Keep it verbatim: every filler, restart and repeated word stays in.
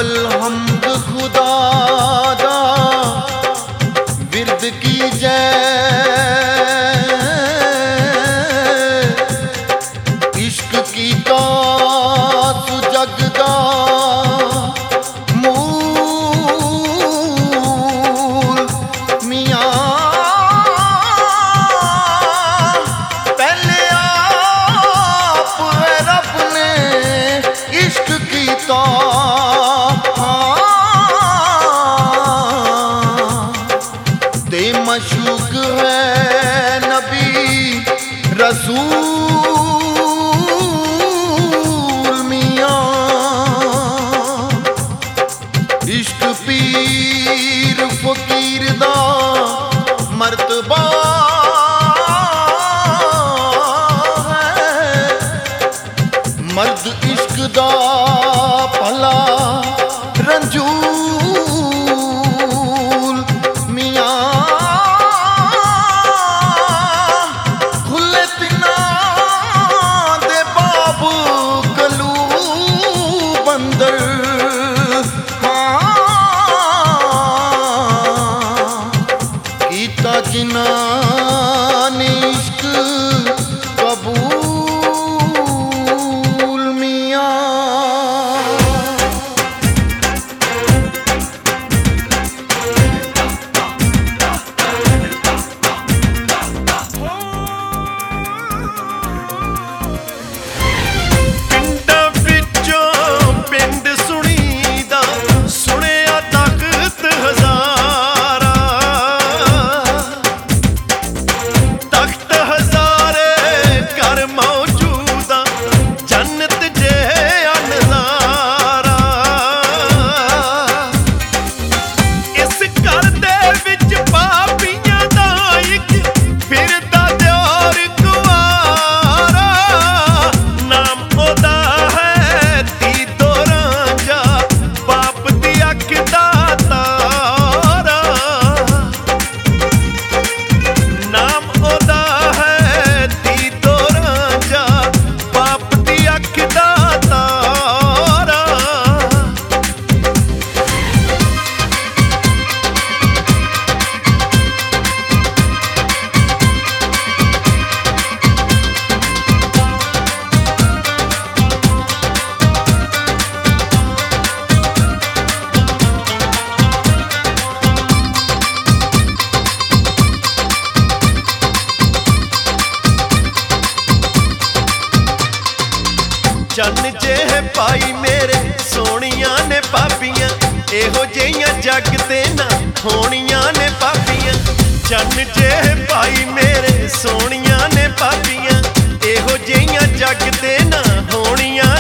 अलहम्द खुदा दा विरद की जय इश्क की कास जगदा मूल मियां पहले आप रब ने इश्क कीता मशूक है नबी रसूल मियां इश्क पीर फकीर दा मर्तबा है मर्द इश्क दा भला रंजूल मियां जिन्हां ने इश्क कबूल मियां पिंडां विचों पिंड सुनीदा सुनिया तख्त हज़ारा चन्न जे पाई मेरे सोनिया ने पापियां एहो जिहियां जग ते ना होनियां ने पापियां चन्न जे पाई मेरे सोनिया ने पापियां एहो जिहियां जग ते ना होनियां